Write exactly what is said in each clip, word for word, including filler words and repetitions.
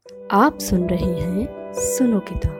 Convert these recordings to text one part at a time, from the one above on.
आप सुन रहे हैं सुनो किताब।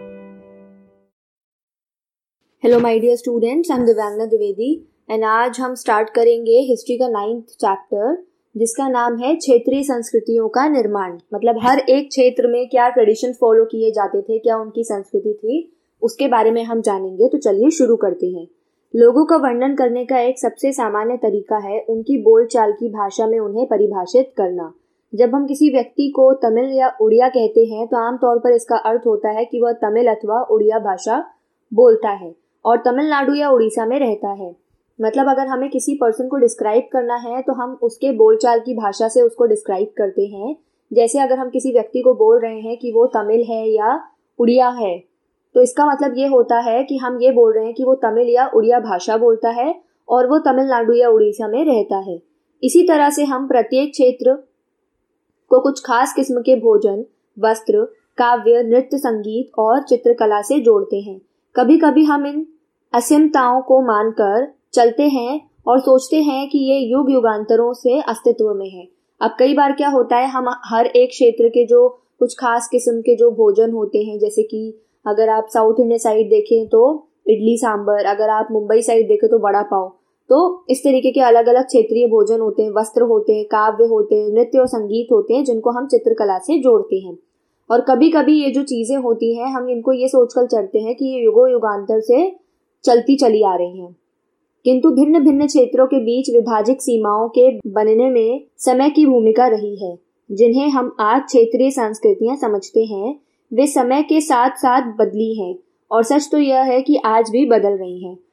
Hello my dear students, I am Divyangana Dwivedi and आज हम स्टार्ट करेंगे हिस्ट्री का नाइन्थ चैप्टर जिसका नाम है क्षेत्रीय संस्कृतियों का निर्माण। मतलब हर एक क्षेत्र में क्या ट्रेडिशन फॉलो किए जाते थे, क्या उनकी संस्कृति थी, उसके बारे में हम जानेंगे। तो चलिए शुरू करते हैं। लोगों का वर्णन करने का एक सबसे सामान्य तरीका है उनकी बोलचाल की भाषा में उन्हें परिभाषित करना। जब हम किसी व्यक्ति को तमिल या उड़िया कहते हैं तो आमतौर पर इसका अर्थ होता है कि वह तमिल अथवा उड़िया भाषा बोलता है और तमिलनाडु या उड़ीसा में रहता है। मतलब अगर हमें किसी पर्सन को डिस्क्राइब करना है तो हम उसके बोलचाल की भाषा से उसको डिस्क्राइब करते हैं। जैसे अगर हम किसी व्यक्ति को बोल रहे हैं कि वो तमिल है या उड़िया है, तो इसका मतलब ये होता है कि हम ये बोल रहे हैं कि वो तमिल या उड़िया भाषा बोलता है और वो तमिलनाडु या उड़ीसा में रहता है। इसी तरह से हम प्रत्येक क्षेत्र को कुछ खास किस्म के भोजन, वस्त्र, काव्य, नृत्य, संगीत और चित्रकला से जोड़ते हैं। कभी कभी हम इन असीमताओं को मानकर चलते हैं और सोचते हैं कि ये युग युगांतरों से अस्तित्व में है। अब कई बार क्या होता है, हम हर एक क्षेत्र के जो कुछ खास किस्म के जो भोजन होते हैं, जैसे कि अगर आप साउथ इंडिया साइड देखें तो इडली सांबर, अगर आप मुंबई साइड देखें तो वड़ा पाव, तो इस तरीके के अलग अलग क्षेत्रीय भोजन होते हैं, वस्त्र होते हैं, काव्य होते हैं, नृत्य और संगीत होते हैं जिनको हम चित्रकला से जोड़ते हैं। और कभी कभी ये जो चीजें होती हैं हम इनको ये सोचकर चलते हैं कि ये युगों युगांतर से चलती चली आ रही हैं, किंतु भिन्न भिन्न क्षेत्रों के बीच विभाजित सीमाओं के बनने में समय की भूमिका रही है। जिन्हें हम आज क्षेत्रीय संस्कृतियां समझते हैं वे समय के साथ साथ बदली हैं और सच तो यह है कि आज भी बदल रही हैं।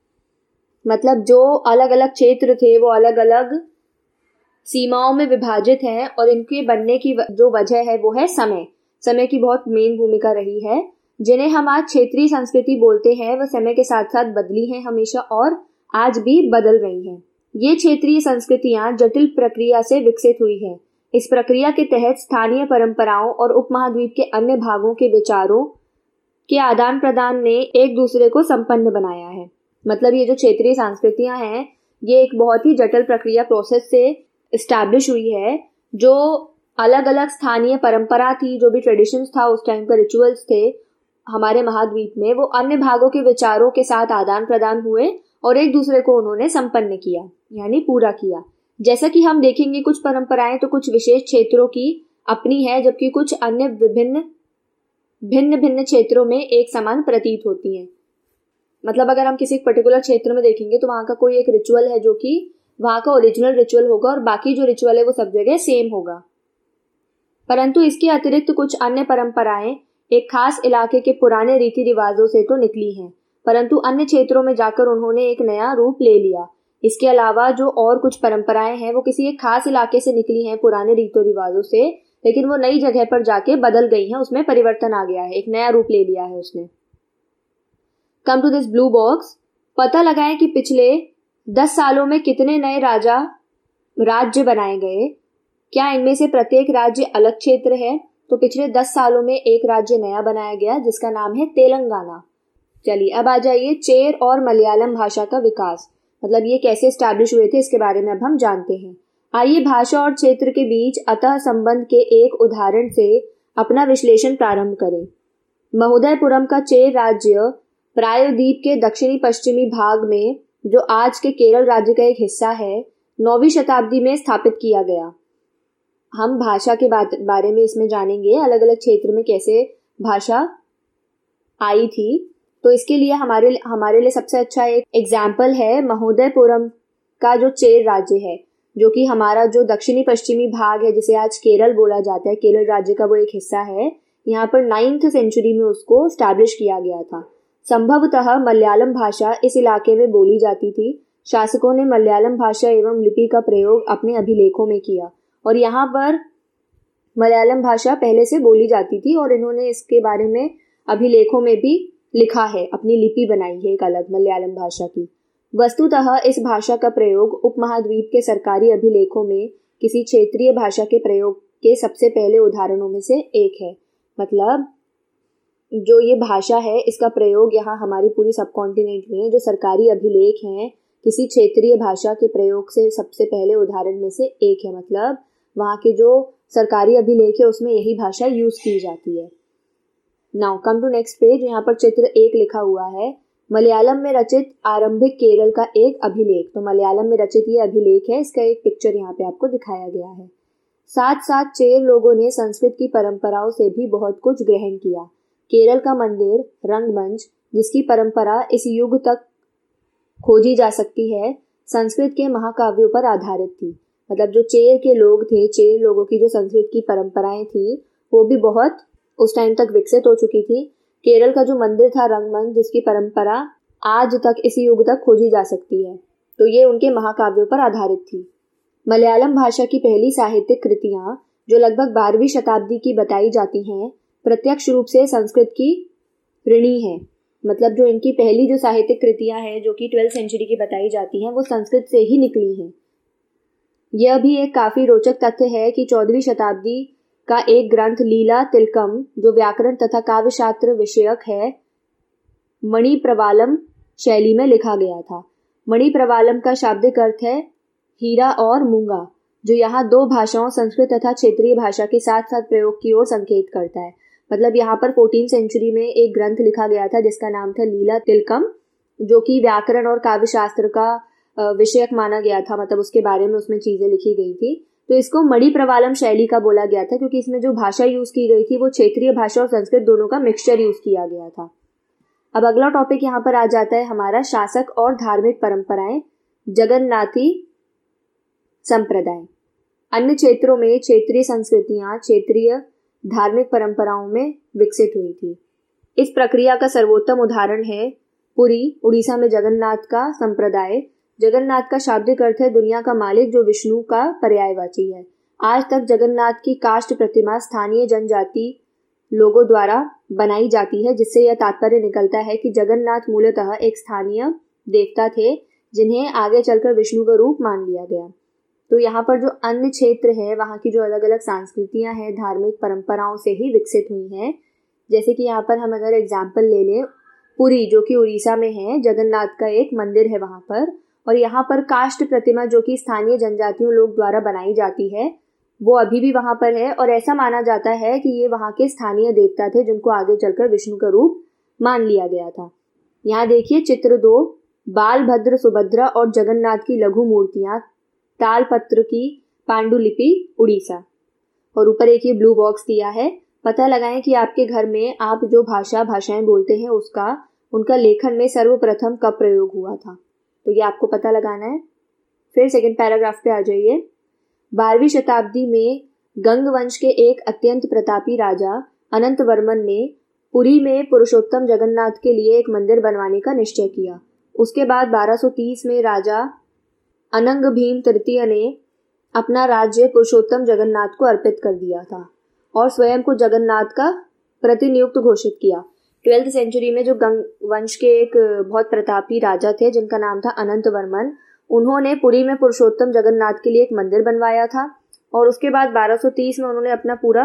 मतलब जो अलग अलग क्षेत्र थे वो अलग अलग सीमाओं में विभाजित हैं और इनके बनने की जो वजह है वो है समय। समय की बहुत मेन भूमिका रही है। जिन्हें हम आज क्षेत्रीय संस्कृति बोलते हैं वह समय के साथ साथ बदली हैं हमेशा और आज भी बदल रही हैं। ये क्षेत्रीय संस्कृतियां जटिल प्रक्रिया से विकसित हुई हैं। इस प्रक्रिया के तहत स्थानीय परंपराओं और उपमहाद्वीप के अन्य भागों के विचारों के आदान प्रदान ने एक दूसरे को संपन्न बनाया है। मतलब ये जो क्षेत्रीय संस्कृतियां हैं ये एक बहुत ही जटिल प्रक्रिया प्रोसेस से एस्टैब्लिश हुई है। जो अलग अलग स्थानीय परंपरा थी, जो भी ट्रेडिशंस था उस टाइम का, रिचुअल्स थे हमारे महाद्वीप में, वो अन्य भागों के विचारों के साथ आदान प्रदान हुए और एक दूसरे को उन्होंने संपन्न किया, यानी पूरा किया। जैसा कि हम देखेंगे कुछ परंपराएं तो कुछ विशेष क्षेत्रों की अपनी है, जबकि कुछ अन्य विभिन्न भिन्न भिन्न क्षेत्रों में एक समान प्रतीत होती हैं। मतलब अगर हम किसी पर्टिकुलर क्षेत्र में देखेंगे तो वहां का कोई एक रिचुअल है जो कि वहां का ओरिजिनल रिचुअल होगा और बाकी जो रिचुअल है वो सब जगह सेम होगा। परंतु इसके अतिरिक्त कुछ अन्य परंपराएं एक खास इलाके के पुराने रीति रिवाजों से तो निकली हैं, परंतु अन्य क्षेत्रों में जाकर उन्होंने एक नया रूप ले लिया। इसके अलावा जो और कुछ परंपराएं हैं वो किसी एक खास इलाके से निकली हैं पुराने रीति रिवाजों से, लेकिन वो नई जगह पर जाके बदल गई हैं, उसमें परिवर्तन आ गया है, एक नया रूप ले लिया है उसने। Come to this blue box. पता लगाएं कि पिछले दस सालों में कितने नए राजा राज्य बनाए गए। क्या इनमें से प्रत्येक राज्य अलग क्षेत्र है? तो पिछले दस सालों में एक राज्य नया बनाया गया जिसका नाम है तेलंगाना। चलिए अब आ जाइए चेर और मलयालम भाषा का विकास। मतलब ये कैसे एस्टैब्लिश हुए थे इसके बारे में अब हम जानते हैं। आइए भाषा और क्षेत्र के बीच अतः संबंध के एक उदाहरण से अपना विश्लेषण प्रारंभ करें। महोदयपुरम का चेर राज्य प्रायद्वीप के दक्षिणी पश्चिमी भाग में, जो आज के केरल राज्य का एक हिस्सा है, नौवीं शताब्दी में स्थापित किया गया। हम भाषा के बारे में इसमें जानेंगे, अलग अलग क्षेत्र में कैसे भाषा आई थी। तो इसके लिए हमारे हमारे लिए सबसे अच्छा एक एग्जाम्पल है महोदयपुरम का जो चेर राज्य है, जो कि हमारा जो दक्षिणी पश्चिमी भाग है जिसे आज केरल बोला जाता है, केरल राज्य का वो एक हिस्सा है। यहाँ पर नाइन्थ सेंचुरी में उसको स्टैब्लिश किया गया था। संभवतः मलयालम भाषा इस इलाके में बोली जाती थी। शासकों ने मलयालम भाषा एवं लिपि का प्रयोग अपने अभिलेखों में किया और यहाँ पर मलयालम भाषा पहले से बोली जाती थी और इन्होंने इसके बारे में अभिलेखों में भी लिखा है, अपनी लिपि बनाई है एक अलग मलयालम भाषा की। वस्तुतः इस भाषा का प्रयोग उपमहाद्वीप के सरकारी अभिलेखों में किसी क्षेत्रीय भाषा के प्रयोग के सबसे पहले उदाहरणों में से एक है। मतलब जो ये भाषा है इसका प्रयोग यहाँ हमारी पूरी सब कॉन्टिनेंट में जो सरकारी अभिलेख हैं किसी क्षेत्रीय भाषा के प्रयोग से सबसे पहले उदाहरण में से एक है। मतलब वहाँ के जो सरकारी अभिलेख है उसमें यही भाषा यूज की जाती है। Now come to next page. यहाँ पर चित्र एक लिखा हुआ है, मलयालम में रचित आरंभिक केरल का एक अभिलेख। तो मलयालम में रचित ये अभिलेख है, इसका एक पिक्चर यहाँ पे आपको दिखाया गया है। साथ साथ चेर लोगों ने संस्कृत की परंपराओं से भी बहुत कुछ ग्रहण किया। केरल का मंदिर रंगमंच, जिसकी परंपरा इस युग तक खोजी जा सकती है, संस्कृत के महाकाव्यों पर आधारित थी। मतलब जो चेर के लोग थे, चेर लोगों की जो संस्कृत की परंपराएं थी वो भी बहुत उस टाइम तक विकसित हो चुकी थी। केरल का जो मंदिर था रंगमंच, जिसकी परंपरा आज तक इसी युग तक खोजी जा सकती है, तो ये उनके महाकाव्यों पर आधारित थी। मलयालम भाषा की पहली साहित्यिक कृतियां जो लगभग बारहवीं शताब्दी की बताई जाती हैं, प्रत्यक्ष रूप से संस्कृत की ऋणी है। मतलब जो इनकी पहली जो साहित्यिक कृतियां हैं जो कि ट्वेल्थ सेंचुरी की बताई जाती हैं, वो संस्कृत से ही निकली हैं। यह भी एक काफी रोचक तथ्य है कि चौदहवीं शताब्दी का एक ग्रंथ लीला तिलकम, जो व्याकरण तथा काव्यशास्त्र विषयक है, मणिप्रवालम शैली में लिखा गया था। मणिप्रवालम का शाब्दिक अर्थ है हीरा और मूंगा, जो यहाँ दो भाषाओं संस्कृत तथा क्षेत्रीय भाषा के साथ साथ प्रयोग की ओर संकेत करता है। मतलब यहाँ पर फोर्टीन सेंचुरी में एक ग्रंथ लिखा गया था जिसका नाम था लीला तिलकम, जो कि व्याकरण और काव्यशास्त्र का विषयक माना गया था। मतलब उसके बारे में उसमें चीजें लिखी गई थी। तो इसको मणिप्रवालम शैली का बोला गया था क्योंकि इसमें जो भाषा यूज की गई थी वो क्षेत्रीय भाषा और संस्कृत दोनों का मिक्सचर यूज किया गया था। अब अगला टॉपिक यहाँ पर आ जाता है हमारा शासक और धार्मिक परंपराएं, जगन्नाथी संप्रदाय। अन्य क्षेत्रों में क्षेत्रीय संस्कृतियां क्षेत्रीय धार्मिक परंपराओं में विकसित हुई थी। इस प्रक्रिया का सर्वोत्तम उदाहरण है पुरी, उड़ीसा में जगन्नाथ का संप्रदाय। जगन्नाथ का शाब्दिक अर्थ है दुनिया का मालिक, जो विष्णु का पर्यायवाची है। आज तक जगन्नाथ की काष्ठ प्रतिमा स्थानीय जनजाति लोगों द्वारा बनाई जाती है, जिससे यह तात्पर्य निकलता है कि जगन्नाथ मूलतः एक स्थानीय देवता थे जिन्हें आगे चलकर विष्णु का रूप मान लिया गया। तो यहाँ पर जो अन्य क्षेत्र है वहाँ की जो अलग अलग संस्कृतियां हैं धार्मिक परंपराओं से ही विकसित हुई हैं। जैसे कि यहाँ पर हम अगर एग्जाम्पल ले लें, पुरी जो कि उड़ीसा में है, जगन्नाथ का एक मंदिर है वहाँ पर, और यहाँ पर काष्ठ प्रतिमा जो कि स्थानीय जनजातियों लोग द्वारा बनाई जाती है वो अभी भी वहाँ पर है, और ऐसा माना जाता है कि ये वहाँ के स्थानीय देवता थे जिनको आगे चलकर विष्णु का रूप मान लिया गया था। यहाँ देखिए चित्र दो, बाल भद्र सुभद्रा और जगन्नाथ की लघु मूर्तियां, तालपत्र की पांडुलिपि उड़ीसा। और ऊपर एक ये ब्लू बॉक्स दिया है, पता लगाएं कि आपके घर में आप जो भाषा भाषाएं बोलते हैं उसका उनका लेखन में सर्वप्रथम कब प्रयोग हुआ था, तो ये आपको पता लगाना है। फिर सेकंड पैराग्राफ पे आ जाइए। बारहवीं शताब्दी में गंग वंश के एक अत्यंत प्रतापी राजा अनंत वर्मन ने पुरी में पुरुषोत्तम जगन्नाथ के लिए एक मंदिर बनवाने का निश्चय किया। उसके बाद बारह सौ तीस में राजा अनंग भीम तृतीय ने अपना राज्य पुरुषोत्तम जगन्नाथ को अर्पित कर दिया था और स्वयं को जगन्नाथ का प्रतिनियुक्त घोषित किया। ट्वेल्थ सेंचुरी में जो गंग वंश के एक बहुत प्रतापी राजा थे जिनका नाम था अनंत वर्मन, उन्होंने पुरी में पुरुषोत्तम जगन्नाथ के लिए एक मंदिर बनवाया था और उसके बाद बारह सौ तीस में उन्होंने अपना पूरा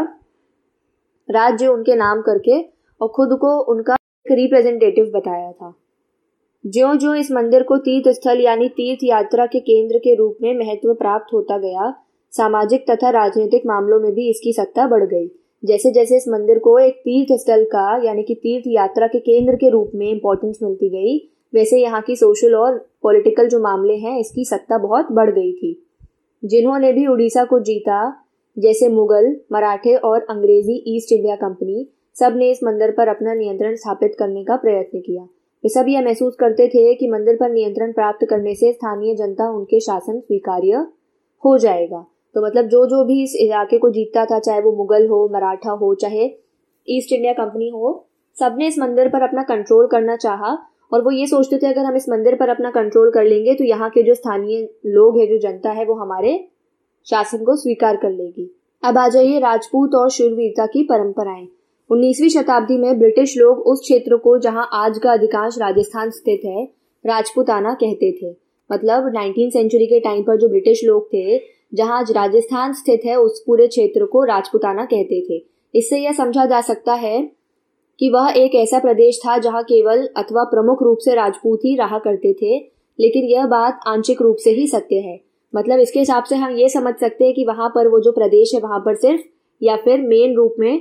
राज्य उनके नाम करके और खुद को उनका रिप्रेजेंटेटिव बताया था। ज्यों ज्यों इस मंदिर को तीर्थ स्थल यानी तीर्थ यात्रा के केंद्र के रूप में महत्व प्राप्त होता गया, सामाजिक तथा राजनीतिक मामलों में भी इसकी सत्ता बढ़ गई। जैसे जैसे इस मंदिर को एक तीर्थ स्थल का यानी कि तीर्थ यात्रा के केंद्र के रूप में इंपॉर्टेंस मिलती गई, वैसे यहाँ की सोशल और पॉलिटिकल जो मामले हैं इसकी सत्ता बहुत बढ़ गई थी। जिन्होंने भी उड़ीसा को जीता, जैसे मुगल, मराठे और अंग्रेजी ईस्ट इंडिया कंपनी, सब ने इस मंदिर पर अपना नियंत्रण स्थापित करने का प्रयत्न किया। वे सब यह महसूस करते थे कि मंदिर पर नियंत्रण प्राप्त करने से स्थानीय जनता उनके शासन स्वीकार्य हो जाएगा। तो मतलब जो जो भी इस इलाके को जीतता था, चाहे वो मुगल हो, मराठा हो, चाहे ईस्ट इंडिया कंपनी हो, सबने इस मंदिर पर अपना कंट्रोल करना चाहा और वो ये सोचते थे अगर हम इस मंदिर पर अपना कंट्रोल कर लेंगे तो यहाँ के जो स्थानीय लोग हैं, जो जनता है, वो हमारे शासन को स्वीकार कर लेगी। अब आ जाइए राजपूत और शूरवीरता की परंपराएं। उन्नीसवीं शताब्दी में ब्रिटिश लोग उस क्षेत्र को जहां आज का अधिकांश राजस्थान स्थित है राजपूताना कहते थे। मतलब नाइनटीन सेंचुरी के टाइम पर जो ब्रिटिश लोग थे, जहां आज राजस्थान स्थित है, उस पूरे क्षेत्र को राजपूताना कहते थे। इससे यह समझा जा सकता है कि वह एक ऐसा प्रदेश था जहां केवल अथवा प्रमुख रूप से राजपूत ही रहा करते थे, लेकिन यह बात आंशिक रूप से ही सत्य है। मतलब इसके हिसाब से हम ये समझ सकते हैं कि वहां पर वो जो प्रदेश है वहां पर सिर्फ या फिर मेन रूप में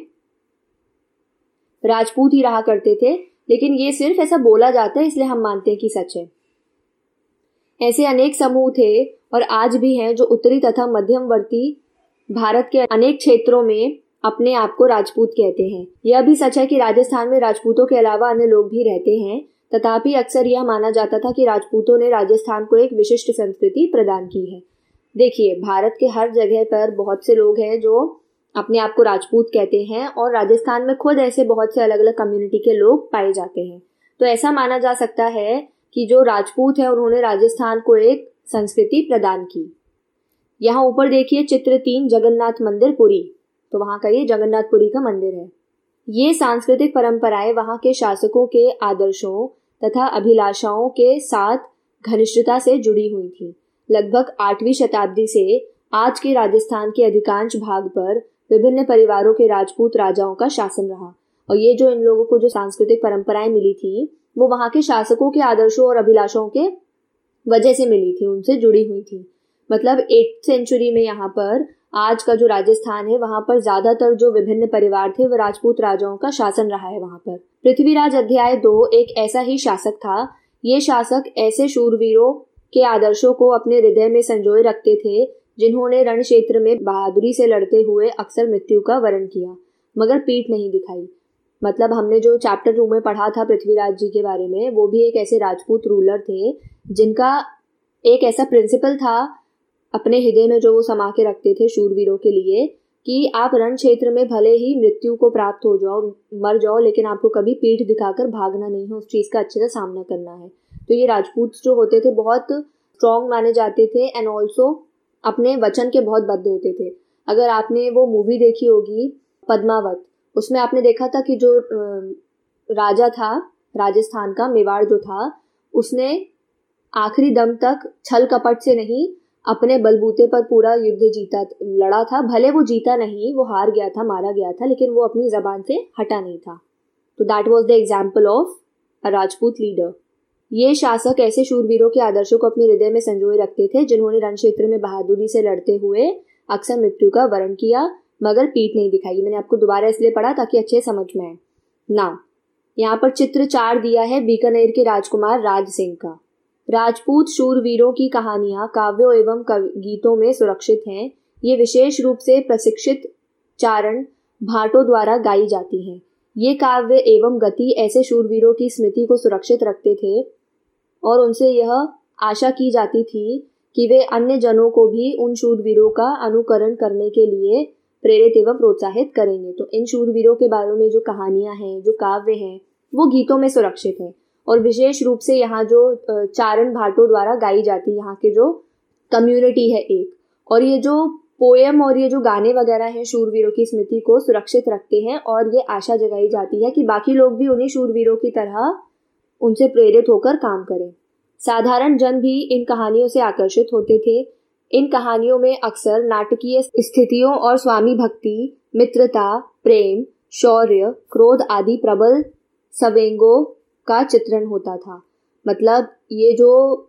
राजपूत ही रहा करते थे, लेकिन ये सिर्फ ऐसा बोला जाता है इसलिए हम मानते हैं कि सच है। ऐसे अनेक समूह थे और आज भी हैं जो उत्तरी तथा मध्यमवर्ती भारत के अनेक क्षेत्रों में अपने आप को राजपूत कहते हैं। यह भी सच है कि राजस्थान में राजपूतों के अलावा अन्य लोग भी रहते हैं, तथापि अक्सर यह माना जाता था कि राजपूतों ने राजस्थान को एक विशिष्ट संस्कृति प्रदान की है। देखिए, भारत के हर जगह पर बहुत से लोग हैं जो अपने आप को राजपूत कहते हैं और राजस्थान में खुद ऐसे बहुत से अलग अलग कम्युनिटी के लोग पाए जाते हैं। तो ऐसा माना जा सकता है कि जो राजपूत है उन्होंने राजस्थान को एक संस्कृति प्रदान की। यहाँ ऊपर देखिए चित्र तीन, जगन्नाथ मंदिर पुरी। तो वहां का ये जगन्नाथपुरी का मंदिर है। ये सांस्कृतिक परंपराएं वहां के शासकों के आदर्शों तथा अभिलाषाओं के साथ घनिष्ठता से जुड़ी हुई थी। लगभग आठवीं शताब्दी से आज के राजस्थान के अधिकांश भाग पर विभिन्न परिवारों के राजपूत राजाओं का शासन रहा और ये जो इन लोगों को जो सांस्कृतिक परंपराएं मिली थी वो वहां के शासकों के आदर्शों और अभिलाषाओं के वजह से मिली थी, उनसे जुड़ी हुई थी। मतलब एट्थ सेंचुरी में यहाँ पर आज का जो राजस्थान है वहां पर ज्यादातर जो विभिन्न परिवार थे वो राजपूत राजाओं का शासन रहा है वहां पर। पृथ्वीराज अध्याय दो एक ऐसा ही शासक था। ये शासक ऐसे शूरवीरों के आदर्शों को अपने हृदय में संजोए रखते थे जिन्होंने रण क्षेत्र में बहादुरी से लड़ते हुए अक्सर मृत्यु का वरण किया मगर पीठ नहीं दिखाई। मतलब हमने जो चैप्टर टू में पढ़ा था पृथ्वीराज जी के बारे में, वो भी एक ऐसे राजपूत रूलर थे जिनका एक ऐसा प्रिंसिपल था अपने हृदय में जो वो समा के रखते थे शूरवीरों के लिए कि आप रण क्षेत्र में भले ही मृत्यु को प्राप्त हो जाओ, मर जाओ, लेकिन आपको कभी पीठ दिखाकर भागना नहीं है, उस चीज का अच्छे से सामना करना है। तो ये राजपूत जो होते थे बहुत स्ट्रॉन्ग माने जाते थे एंड ऑल्सो अपने वचन के बहुत बद्ध होते थे। अगर आपने वो मूवी देखी होगी पद्मावत, उसमें आपने देखा था कि जो राजा था राजस्थान का, मेवाड़ जो था, उसने आखिरी दम तक छल कपट से नहीं अपने बलबूते पर पूरा युद्ध जीता लड़ा था। भले वो जीता नहीं, वो हार गया था, मारा गया था, लेकिन वो अपनी जबान से हटा नहीं था। तो that was the example of a Rajput leader. ये शासक ऐसे शूरवीरों के आदर्शों को अपने हृदय में संजोए रखते थे जिन्होंने रण क्षेत्र में बहादुरी से लड़ते हुए अक्सर मृत्यु का वरण किया मगर पीठ नहीं दिखाई। मैंने आपको दोबारा इसलिए पढ़ा ताकि अच्छे समझ में आए। नाउ यहाँ पर चित्र चार दिया है बीकानेर के राजकुमार राज सिंह का। राजपूत शूरवीरों की कहानियां काव्यों एवं गीतों में सुरक्षित हैं। ये विशेष रूप से प्रशिक्षित चारण भाटों द्वारा गाई जाती हैं। ये काव्य एवं गति ऐसे शूरवीरों की स्मृति को सुरक्षित रखते थे और उनसे यह आशा की जाती थी कि वे अन्य जनों को भी उन शूरवीरों का अनुकरण करने के लिए प्रेरित एवं प्रोत्साहित करेंगे। तो इन शूरवीरों के बारे में जो कहानियां हैं, जो काव्य हैं, वो गीतों में सुरक्षित है और विशेष रूप से यहाँ जो चारण भाटों द्वारा गाई जाती है, यहाँ के जो कम्युनिटी है एक, और ये जो पोएम और ये जो गाने वगैरह हैं शूरवीरों की स्मृति को सुरक्षित रखते हैं और ये आशा जगाई जाती है कि बाकी लोग भी उन्हीं शूरवीरों की तरह उनसे प्रेरित होकर काम करें। साधारण जन भी इन कहानियों से आकर्षित होते थे। इन कहानियों में अक्सर नाटकीय स्थितियों और स्वामी भक्ति, मित्रता, प्रेम, शौर्य, क्रोध आदि प्रबल संवेगों का चित्रण होता था। मतलब ये जो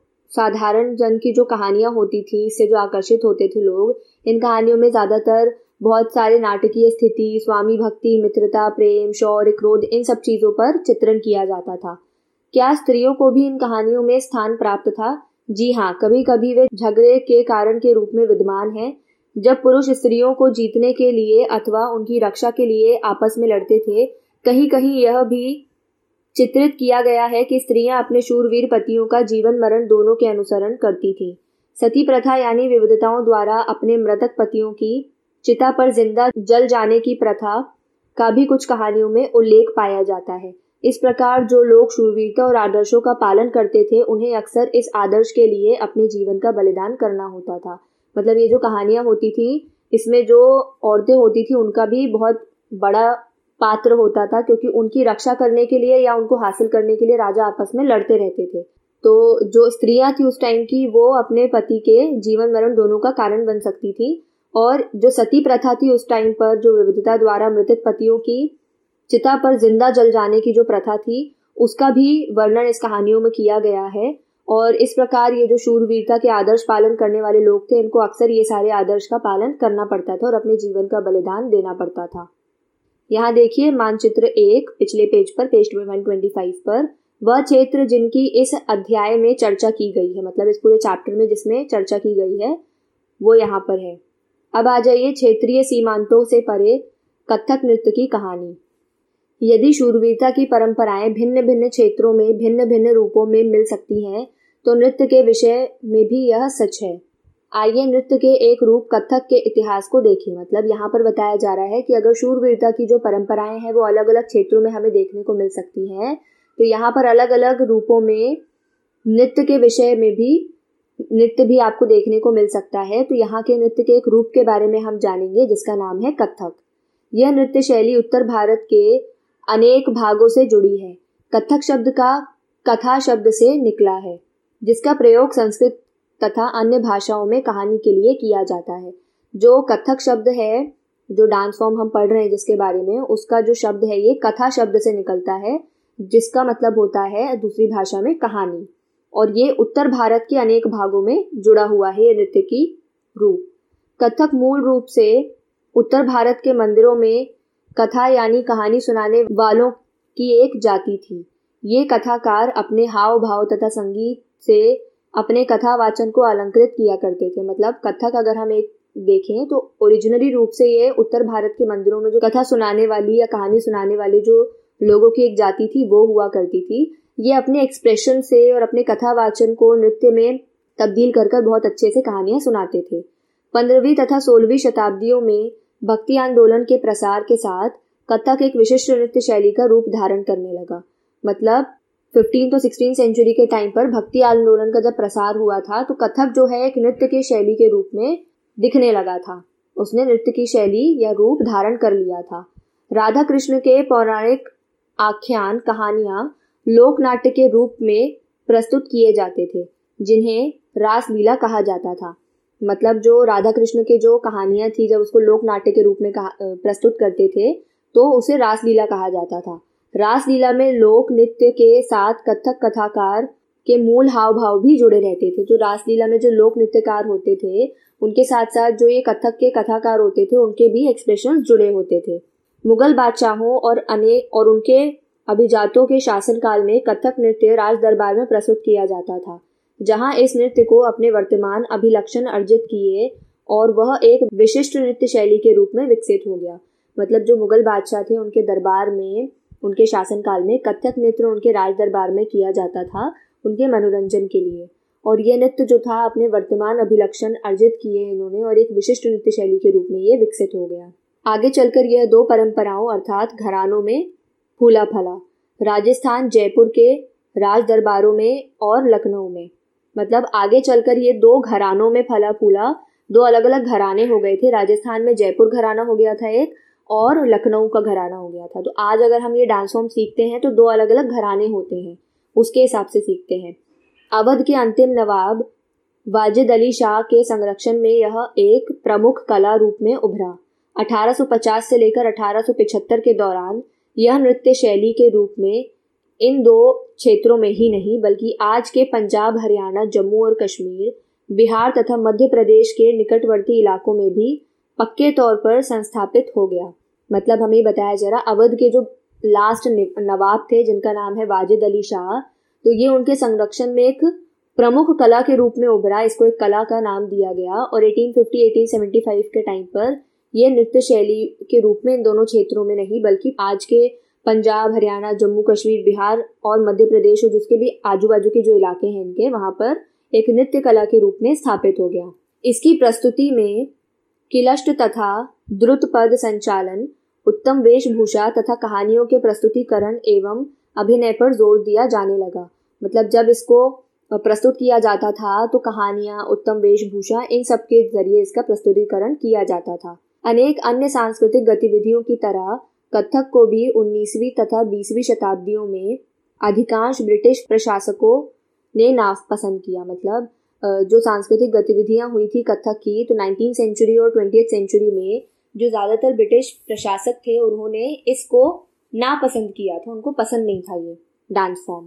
साधारण जन की जो कहानियां होती थी, इससे जो आकर्षित होते थे लोग, इन कहानियों में ज्यादातर बहुत सारे नाटकीय स्थिति, स्वामी भक्ति, मित्रता, प्रेम, शौर्य, क्रोध, इन सब चीजों पर चित्रण किया जाता था। क्या स्त्रियों को भी इन कहानियों में स्थान प्राप्त था? जी हाँ, कभी कभी वे झगड़े के कारण के रूप में विद्यमान हैं। जब पुरुष स्त्रियों को जीतने के लिए अथवा उनकी रक्षा के लिए आपस में लड़ते थे, कहीं कहीं यह भी चित्रित किया गया है कि स्त्रियां अपने शूरवीर पतियों का जीवन मरण दोनों के अनुसरण करती थी। सती प्रथा यानी विविधताओं द्वारा अपने मृतक पतियों की चिता पर जिंदा जल जाने की प्रथा का भी कुछ कहानियों में उल्लेख पाया जाता है। इस प्रकार जो लोग शूरवीरता और आदर्शों का पालन करते थे, उन्हें अक्सर इस आदर्श के लिए अपने जीवन का बलिदान करना होता था। मतलब ये जो कहानियां होती थी, इसमें जो औरतें होती थी उनका भी बहुत बड़ा पात्र होता था, क्योंकि उनकी रक्षा करने के लिए या उनको हासिल करने के लिए राजा आपस में लड़ते रहते थे। तो जो स्त्रियां थी उस टाइम की, वो अपने पति के जीवन मरण दोनों का कारण बन सकती थी। और जो सती प्रथा थी उस टाइम पर, जो विविधता द्वारा मृतक पतियों की चिता पर जिंदा जल जाने की जो प्रथा थी, उसका भी वर्णन इस कहानियों में किया गया है। और इस प्रकार ये जो शूरवीरता के आदर्श पालन करने वाले लोग थे, इनको अक्सर ये सारे आदर्श का पालन करना पड़ता था और अपने जीवन का बलिदान देना पड़ता था। यहाँ देखिए मानचित्र एक पिछले पेज पर, पेज एक सौ पच्चीस पर, वह क्षेत्र जिनकी इस अध्याय में चर्चा की गई है, मतलब इस पूरे चैप्टर में जिसमें चर्चा की गई है वो यहाँ पर है। अब आ जाइए क्षेत्रीय सीमांतों से परे कथक नृत्य की कहानी। यदि शूरवीरता की परंपराएं भिन्न भिन्न क्षेत्रों में भिन्न भिन्न रूपों में मिल सकती हैं, तो नृत्य के विषय में भी यह सच है। आइए नृत्य के एक रूप कथक के इतिहास को देखें। मतलब यहाँ पर बताया जा रहा है कि अगर शूरवीरता की जो परंपराएं हैं वो अलग अलग क्षेत्रों में हमें देखने को मिल सकती हैं, तो यहाँ पर अलग अलग रूपों में नृत्य के विषय में भी नृत्य भी आपको देखने को मिल सकता है। तो यहाँ के नृत्य के एक रूप के बारे में हम जानेंगे जिसका नाम है कथक। यह नृत्य शैली उत्तर भारत के अनेक भागों से जुड़ी है। कथक शब्द का कथा शब्द से निकला है, जिसका प्रयोग संस्कृत तथा अन्य भाषाओं में कहानी के लिए किया जाता है। जो कथक शब्द है, जो डांस फॉर्म हम पढ़ रहे हैं जिसके बारे में, उसका जो शब्द है ये कथा शब्द से निकलता है, जिसका मतलब होता है दूसरी भाषा में कहानी। और ये उत्तर भारत के अनेक भागों में जुड़ा हुआ है ये नृत्य की रूप। कथक मूल रूप से उत्तर भारत के मंदिरों में कथा यानी कहानी सुनाने वालों की एक जाति थी। ये कथाकार अपने हाव भाव तथा संगीत से अपने कथा वाचन को अलंकृत किया करते थे। मतलब कथक अगर हम एक देखें तो ओरिजिनली रूप से ये उत्तर भारत के मंदिरों में जो कथा सुनाने वाली या कहानी सुनाने वाली जो लोगों की एक जाति थी वो हुआ करती थी। ये अपने एक्सप्रेशन से और अपने कथा वाचन को नृत्य में तब्दील कर कर बहुत अच्छे से कहानियां सुनाते थे। पंद्रहवीं तथा सोलहवीं शताब्दियों में भक्ति आंदोलन के प्रसार के साथ कथक एक विशिष्ट नृत्य शैली का रूप धारण करने लगा। मतलब फिफ्टीन तो सिक्सटीन सेंचुरी के टाइम पर भक्ति आंदोलन का जब प्रसार हुआ था तो कथक जो है एक नृत्य की शैली के रूप में दिखने लगा था। उसने नृत्य की शैली या रूप धारण कर लिया था। राधा कृष्ण के पौराणिक आख्यान कहानियां लोक नाट्य के रूप में प्रस्तुत किए जाते थे, जिन्हें रासलीला कहा जाता था। मतलब जो राधा कृष्ण के जो कहानियां थी, जब उसको लोक नाट्य के रूप में प्रस्तुत करते थे तो उसे रासलीला कहा जाता था। रासलीला में लोक नृत्य के साथ कथक कथाकार के मूल हाव भाव भी जुड़े रहते थे। जो रासलीला में जो लोक नृत्यकार होते थे उनके साथ साथ जो ये कथक के कथाकार होते थे उनके भी एक्सप्रेशंस जुड़े होते थे। मुगल बादशाहों और अनेक और उनके अभिजातों के शासनकाल में कथक नृत्य राज दरबार में प्रस्तुत किया जाता था, जहां इस नृत्य को अपने वर्तमान अभिलक्षण अर्जित किए और वह एक विशिष्ट नृत्य शैली के रूप में विकसित हो गया। मतलब जो मुगल बादशाह थे उनके दरबार में, उनके शासनकाल में कथक नृत्य उनके राज दरबार में किया जाता था उनके मनोरंजन के लिए। और ये नृत्य जो था अपने वर्तमान अभिलक्षण अर्जित किए इन्होंने और एक विशिष्ट नृत्य शैली के रूप में ये विकसित हो गया। आगे चलकर यह दो परंपराओं अर्थात घरानों में फूला फला। राजस्थान जयपुर के राज दरबारों में और लखनऊ में। मतलब आगे चलकर ये दो घरानों में फला फूला, दो अलग अलग घराने हो गए थे। राजस्थान में जयपुर घराना हो गया था एक, और लखनऊ का घराना हो गया था। तो आज अगर हम ये डांस फॉर्म सीखते हैं तो दो अलग अलग घराने होते हैं, उसके हिसाब से सीखते हैं। अवध के अंतिम नवाब वाजिद अली शाह के संरक्षण में यह एक प्रमुख कला रूप में उभरा। अठारह सौ पचास से लेकर अठारह सौ पचहत्तर के दौरान यह नृत्य शैली के रूप में इन दो क्षेत्रों में ही नहीं बल्कि आज के पंजाब, हरियाणा, जम्मू और कश्मीर, बिहार तथा मध्य प्रदेश के निकटवर्ती इलाकों में भी पक्के तौर पर संस्थापित हो गया। मतलब हमें बताया जा रहा अवध के जो लास्ट नवाब थे जिनका नाम है वाजिद अली शाह, तो ये उनके संरक्षण में एक प्रमुख कला के रूप में उभरा। इसको एक कला का नाम दिया गया और अठारह सौ पचास अठारह सौ पचहत्तर के टाइम पर ये नृत्य शैली के रूप में इन दोनों क्षेत्रों में नहीं बल्कि आज के पंजाब, हरियाणा, जम्मू कश्मीर, बिहार और मध्य प्रदेश और जिसके भी आजू बाजू के जो इलाके हैं इनके, वहां पर एक नृत्य कला के रूप में स्थापित हो गया। इसकी प्रस्तुति में किलष्ट तथा द्रुत पद संचालन, उत्तम वेशभूषा तथा कहानियों के प्रस्तुतिकरण एवं अभिनय पर जोर दिया जाने लगा। मतलब जब इसको प्रस्तुत किया जाता था तो कहानियां, उत्तम वेशभूषा, इन सब के जरिए इसका प्रस्तुतिकरण किया जाता था। अनेक अन्य सांस्कृतिक गतिविधियों की तरह कथक को भी उन्नीसवीं तथा बीसवीं शताब्दियों में अधिकांश ब्रिटिश प्रशासकों ने नापसंद किया। मतलब जो सांस्कृतिक गतिविधियां हुई थी कथक की, तो नाइनटीन सेंचुरी और ट्वेंटिएथ सेंचुरी में जो ज्यादातर ब्रिटिश प्रशासक थे उन्होंने इसको नापसंद किया था, उनको पसंद नहीं था ये डांस फॉर्म।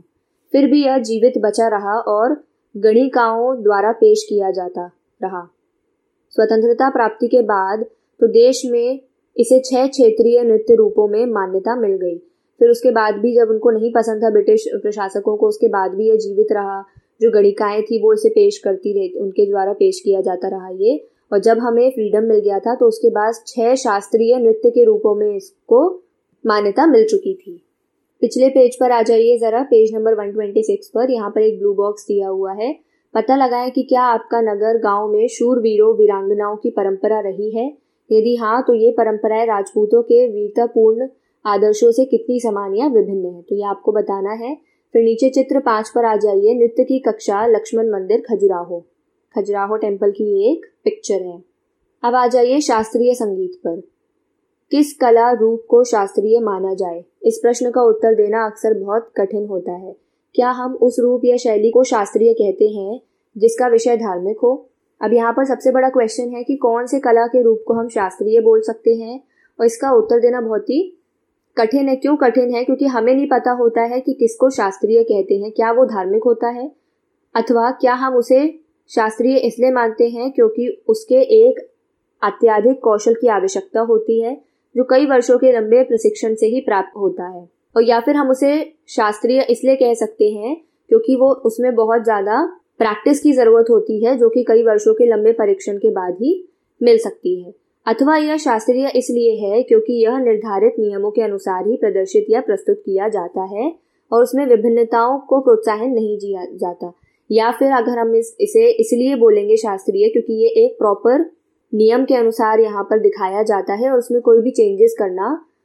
फिर भी यह जीवित बचा रहा और गणिकाओं द्वारा पेश किया जाता रहा। स्वतंत्रता प्राप्ति के बाद तो देश में इसे छह क्षेत्रीय नृत्य रूपों में मान्यता मिल गई। फिर उसके बाद भी जब उनको नहीं पसंद था ब्रिटिश प्रशासकों को, उसके बाद भी यह जीवित रहा। जो गणिकाएं थी वो इसे पेश करती रही, उनके द्वारा पेश किया जाता रहा ये। और जब हमें फ्रीडम मिल गया था तो उसके बाद छह शास्त्रीय नृत्य के रूपों में इसको मान्यता मिल चुकी थी। पिछले पेज पर आ जाइए जरा, पेज नंबर एक सौ छब्बीस पर। यहाँ पर एक ब्लू बॉक्स दिया हुआ है। पता लगाएं कि क्या आपका नगर गांव में शूरवीरों वीरांगनाओं की परंपरा रही है। यदि हाँ तो ये परंपराएं राजपूतों के वीरतापूर्ण आदर्शों से कितनी समान या विभिन्न है, तो ये आपको बताना है। फिर नीचे चित्र पांच पर आ जाइए। नृत्य की कक्षा, लक्ष्मण मंदिर, खजुराहो। खजुराहो टेम्पल की ये एक पिक्चर है। अब आ जाइए शास्त्रीय संगीत पर। किस कला रूप को शास्त्रीय माना जाए? इस प्रश्न का उत्तर देना अक्सर बहुत कठिन होता है। क्या हम उस रूप या शैली को शास्त्रीय कहते हैं जिसका विषय धार्मिक हो? अब यहाँ पर सबसे बड़ा क्वेश्चन है कि कौन से कला के रूप को हम शास्त्रीय बोल सकते हैं, और इसका उत्तर देना बहुत ही कठिन है। क्यों कठिन है? क्योंकि हमें नहीं पता होता है कि किसको शास्त्रीय कहते हैं। क्या वो धार्मिक होता है, अथवा क्या हम उसे शास्त्रीय इसलिए मानते हैं क्योंकि उसके एक अत्यधिक कौशल की आवश्यकता होती है जो कई वर्षों के लंबे प्रशिक्षण से ही प्राप्त होता है। और या फिर हम उसे शास्त्रीय इसलिए कह सकते हैं क्योंकि वो उसमें बहुत ज्यादा प्रैक्टिस की जरूरत होती है जो कि कई वर्षों के लंबे परीक्षण के बाद ही मिल सकती है। अथवा यह शास्त्रीय इसलिए है क्योंकि यह निर्धारित नियमों के अनुसार ही प्रदर्शित या प्रस्तुत किया जाता है और उसमें विभिन्नताओं को प्रोत्साहन नहीं दिया जाता। या फिर अगर हम इस इसे इसलिए बोलेंगे शास्त्रीय क्योंकि ये एक प्रॉपर नियम के अनुसार यहाँ पर दिखाया जाता है और उसमें कोई भी चेंजेस करना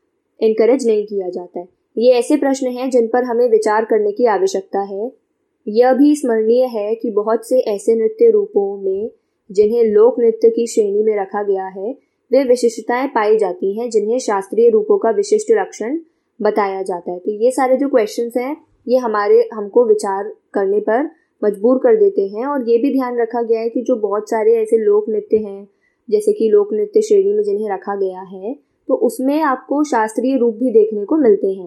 इनकरेज नहीं किया जाता है। ये ऐसे प्रश्न हैं जिन पर हमें विचार करने की आवश्यकता है। यह भी स्मरणीय है कि बहुत से ऐसे नृत्य रूपों में जिन्हें लोक नृत्य की श्रेणी में रखा गया है वे विशिष्टताएं पाई जाती हैं जिन्हें शास्त्रीय रूपों का विशिष्ट लक्षण बताया जाता है। तो ये सारे जो क्वेश्चंस हैं ये हमारे हमको विचार करने पर मजबूर कर देते हैं। और ये भी ध्यान रखा गया है कि जो बहुत सारे ऐसे लोक नृत्य हैं जैसे कि लोक नृत्य श्रेणी में जिन्हें रखा गया है तो उसमें आपको शास्त्रीय रूप भी देखने को मिलते हैं।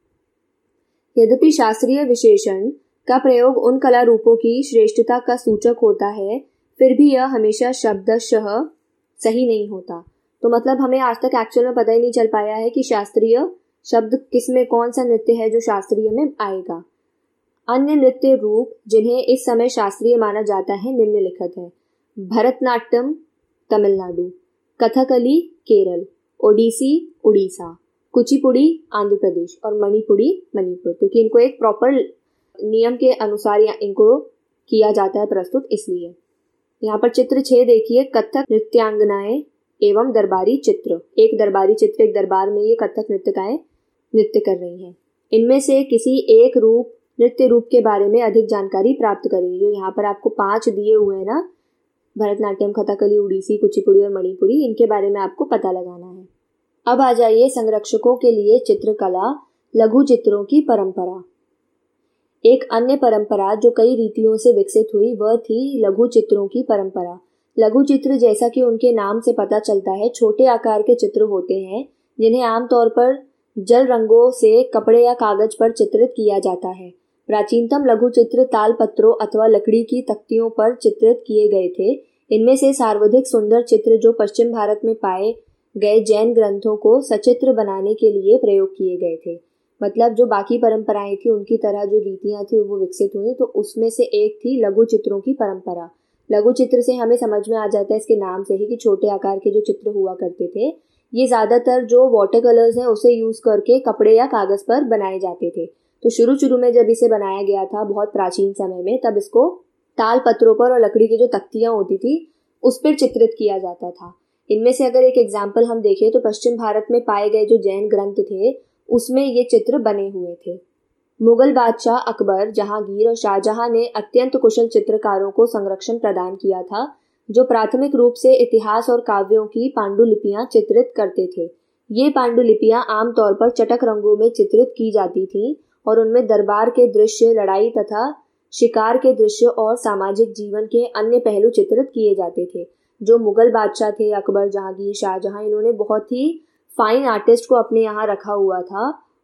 यद्यपि शास्त्रीय विशेषण का प्रयोग उन कला रूपों की श्रेष्ठता का सूचक होता है, फिर भी यह हमेशा शब्दशः सही नहीं होता। तो मतलब हमें आज तक एक्चुअल में पता ही नहीं चल पाया है कि शास्त्रीय शब्द किसमें, कौन सा नृत्य है जो शास्त्रीय में आएगा। अन्य नृत्य रूप जिन्हें इस समय शास्त्रीय माना जाता है निम्नलिखित है। भरतनाट्यम तमिलनाडु, कथकली केरल, ओडिसी उड़ीसा, कुचिपुड़ी आंध्र प्रदेश और मणिपुरी मणिपुर, क्योंकि इनको एक प्रॉपर नियम के अनुसार या इनको किया जाता है प्रस्तुत, इसलिए। यहाँ पर चित्र छह देखिए। कथक नृत्यांगनाएं एवं दरबारी चित्र। एक दरबारी चित्र, एक दरबार में ये कथक नृत्यकाएं नृत्य कर रही हैं। इनमें से किसी एक रूप नृत्य रूप के बारे में अधिक जानकारी प्राप्त करें। जो यहाँ पर आपको पांच दिए हुए हैं ना, भरतनाट्यम, कथकली, उड़ीसी, कुचिपुड़ी और मणिपुरी, इनके बारे में आपको पता लगाना है। अब आ जाइए संरक्षकों के लिए चित्रकला, लघु चित्रों की परंपरा। एक अन्य परंपरा जो कई रीतियों से विकसित हुई वह थी लघु चित्रों की परंपरा। लघु चित्र, जैसा कि उनके नाम से पता चलता है, छोटे आकार के चित्र होते हैं जिन्हें आमतौर पर जल रंगों से कपड़े या कागज पर चित्रित किया जाता है। प्राचीनतम लघु चित्र ताल पत्रों अथवा लकड़ी की तख्तियों पर चित्रित किए गए थे। इनमें से सर्वाधिक सुंदर चित्र जो पश्चिम भारत में पाए गए जैन ग्रंथों को सचित्र बनाने के लिए प्रयोग किए गए थे। मतलब जो बाकी परंपराएं थी उनकी तरह जो रीतियां थी वो विकसित हुई, तो उसमें से एक थी लघु चित्रों की परंपरा। लघु चित्र से हमें समझ में आ जाता है इसके नाम से ही कि छोटे आकार के जो चित्र हुआ करते थे, ये ज्यादातर जो वाटर कलर्स हैं उसे यूज करके कपड़े या कागज पर बनाए जाते थे। तो शुरू शुरू में जब इसे बनाया गया था बहुत प्राचीन समय में, तब इसको ताल पत्रों पर और लकड़ी की जो तख्तियां होती थी उस पर चित्रित किया जाता था। इनमें से अगर एक एग्जाम्पल हम देखें तो पश्चिम भारत में पाए गए जो जैन ग्रंथ थे उसमें ये चित्र बने हुए थे। मुगल बादशाह अकबर, जहांगीर और शाहजहां ने अत्यंत कुशल चित्रकारों को संरक्षण प्रदान किया था जो प्राथमिक रूप से इतिहास और काव्यों की पांडुलिपियां चित्रित करते थे। ये पांडुलिपियां आमतौर पर चटक रंगों में चित्रित की जाती थीं और उनमें दरबार के दृश्य, लड़ाई तथा शिकार के दृश्य और सामाजिक जीवन के अन्य पहलू चित्रित किए जाते थे। जो मुगल बादशाह थे अकबर, जहांगीर, शाहजहां, इन्होंने बहुत ही फाइन आर्टिस्ट को अपने यहाँ रखा हुआ था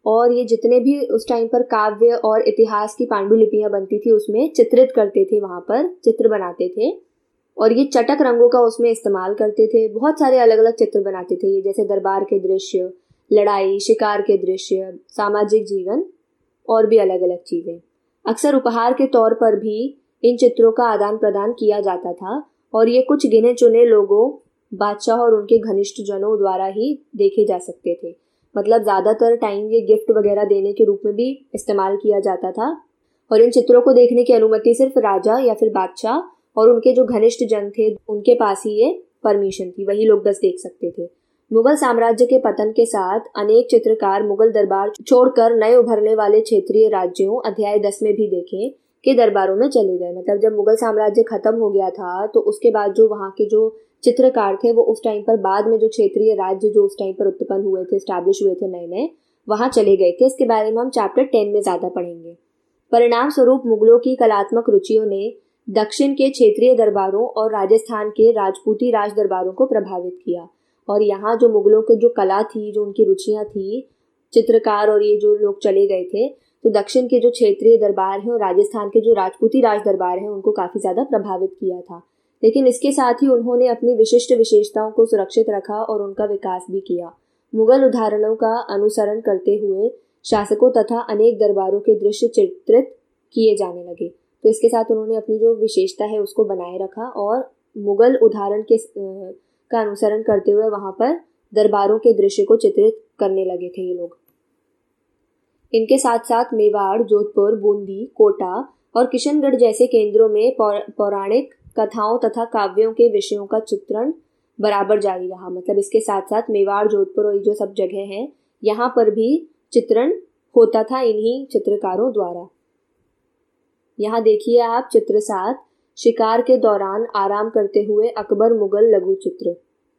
और ये जितने भी उस टाइम पर काव्य और इतिहास की पांडुलिपियां बनती थी उसमें चित्रित करते थे, वहां पर चित्र बनाते थे और ये चटक रंगों का उसमें इस्तेमाल करते थे। बहुत सारे अलग अलग चित्र बनाते थे ये, जैसे दरबार के दृश्य, लड़ाई, शिकार के दृश्य, सामाजिक जीवन और भी अलग अलग चीजें। अक्सर उपहार के तौर पर भी इन चित्रों का आदान प्रदान किया जाता था और ये कुछ गिने चुने लोगों, बादशाह और उनके घनिष्ठ जनों द्वारा ही देखे जा सकते थे। मतलब ज्यादातर टाइम ये गिफ्ट वगैरह देने के रूप में भी इस्तेमाल किया जाता था और इन चित्रों को देखने की अनुमति सिर्फ राजा या फिर बादशाह और उनके जो घनिष्ठ जन थे उनके पास ही ये परमिशन थी, वही लोग बस देख सकते थे। मुगल साम्राज्य के पतन के साथ अनेक चित्रकार मुगल दरबार छोड़कर नए उभरने वाले क्षेत्रीय राज्यों, अध्याय दस में भी देखें, के दरबारों में चले गए। मतलब जब मुगल साम्राज्य खत्म हो गया था तो उसके बाद जो वहाँ के जो चित्रकार थे वो उस टाइम पर बाद में जो क्षेत्रीय राज्य जो उस टाइम पर उत्पन्न हुए थे, स्टैब्लिश हुए थे नए नए, वहां चले गए थे। इसके बारे में हम चैप्टर टेन में ज्यादा पढ़ेंगे। परिणाम स्वरूप मुगलों की कलात्मक रुचियों ने दक्षिण के क्षेत्रीय दरबारों और राजस्थान के राजपूती राज दरबारों को प्रभावित किया और यहाँ जो मुगलों की जो कला थी, जो उनकी रुचियां थी, चित्रकार और ये जो लोग चले गए थे, तो दक्षिण के जो क्षेत्रीय दरबार हैं और राजस्थान के जो राजपूती राज दरबार हैं उनको काफी ज्यादा प्रभावित किया था। लेकिन इसके साथ ही उन्होंने अपनी विशिष्ट विशेषताओं को सुरक्षित रखा और उनका विकास भी किया। मुगल उदाहरणों का अनुसरण करते हुए शासकों तथा अनेक दरबारों के दृश्य चित्रित किए जाने लगे। तो इसके साथ उन्होंने अपनी जो विशेषता है उसको बनाए रखा और मुगल उदाहरण के का अनुसरण करते हुए वहां पर दरबारों के दृश्य को चित्रित करने लगे थे ये लोग। इनके साथ साथ मेवाड़, जोधपुर, बूंदी, कोटा और किशनगढ़ जैसे केंद्रों में पौराणिक कथाओं तथा काव्यों के विषयों का चित्रण बराबर जारी रहा। मतलब इसके साथ साथ मेवाड़, जोधपुर और जो सब जगह हैं यहाँ पर भी चित्रण होता था इन्हीं चित्रकारों द्वारा। यहाँ देखिए आप चित्र सात, शिकार के दौरान आराम करते हुए अकबर मुगल लघु चित्र।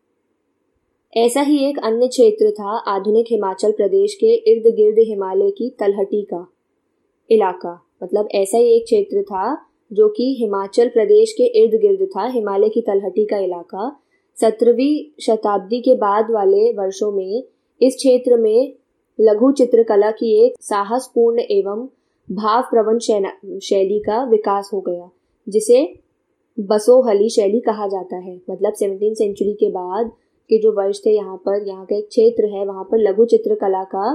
ऐसा ही एक अन्य क्षेत्र था आधुनिक हिमाचल प्रदेश के इर्द गिर्द हिमालय की तलहटी का इलाका। मतलब ऐसा ही एक क्षेत्र था जो कि हिमाचल प्रदेश के इर्द गिर्द था, हिमालय की तलहटी का इलाका। सत्रहवीं शताब्दी के बाद वाले वर्षों में इस क्षेत्र में लघु चित्रकला की एक साहसपूर्ण एवं भावप्रवण शैली का विकास हो गया, जिसे बसोहली शैली कहा जाता है। मतलब सेवनटीन सेंचुरी के बाद के जो वर्ष थे यहाँ पर, यहाँ का एक क्षेत्र है, वहां पर लघु चित्रकला का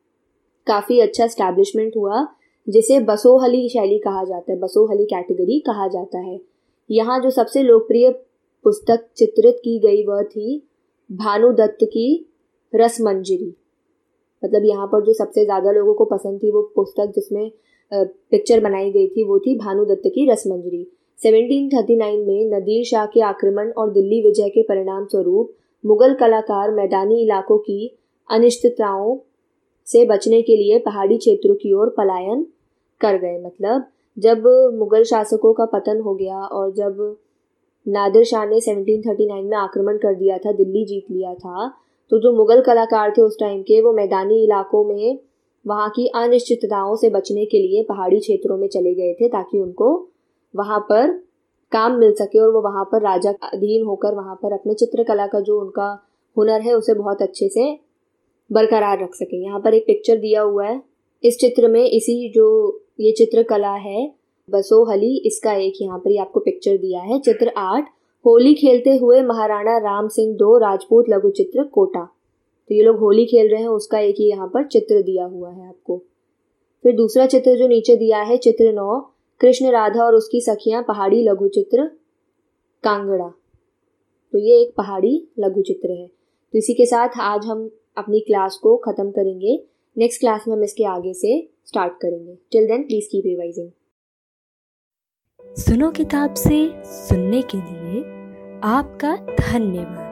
काफी अच्छा स्टैब्लिशमेंट हुआ, जिसे बसोहली शैली कहा जाता है, बसोहली कैटेगरी कहा जाता है। यहाँ जो सबसे लोकप्रिय पुस्तक चित्रित की गई वह थी भानुदत्त की रसमंजरी। मतलब यहाँ पर जो सबसे ज्यादा लोगों को पसंद थी वो पुस्तक जिसमें पिक्चर बनाई गई थी वो थी भानुदत्त की रसमंजरी। सेवनटीन थर्टी नाइन में नदीर शाह के आक्रमण और दिल्ली विजय के परिणाम स्वरूप मुगल कलाकार मैदानी इलाकों की अनिश्चितताओं से बचने के लिए पहाड़ी क्षेत्रों की ओर पलायन कर गए। मतलब जब मुगल शासकों का पतन हो गया और जब नादिर शाह ने सेवनटीन थर्टी नाइन में आक्रमण कर दिया था, दिल्ली जीत लिया था, तो जो मुगल कलाकार थे उस टाइम के, वो मैदानी इलाकों में वहाँ की अनिश्चितताओं से बचने के लिए पहाड़ी क्षेत्रों में चले गए थे ताकि उनको वहाँ पर काम मिल सके और वो वहाँ पर राजा का अधीन होकर वहाँ पर अपने चित्रकला का जो उनका हुनर है उसे बहुत अच्छे से बरकरार रख सके। यहाँ पर एक पिक्चर दिया हुआ है, इस चित्र में इसी जो ये चित्रकला है बसोहली, इसका एक यहाँ पर आपको पिक्चर दिया है। चित्र आठ, होली खेलते हुए महाराणा राम सिंह दो राजपूत लघु चित्र कोटा। तो ये लोग होली खेल रहे हैं, उसका एक ही यहाँ पर चित्र दिया हुआ है आपको। फिर दूसरा चित्र जो नीचे दिया है चित्र नौ, कृष्ण राधा और उसकी सखियां पहाड़ी लघु चित्र कांगड़ा। तो ये एक पहाड़ी लघु चित्र है। तो इसी के साथ आज हम अपनी क्लास को खत्म करेंगे। नेक्स्ट क्लास में हम इसके आगे से स्टार्ट करेंगे। Till then please keep revising. सुनो किताब से सुनने के लिए आपका धन्यवाद।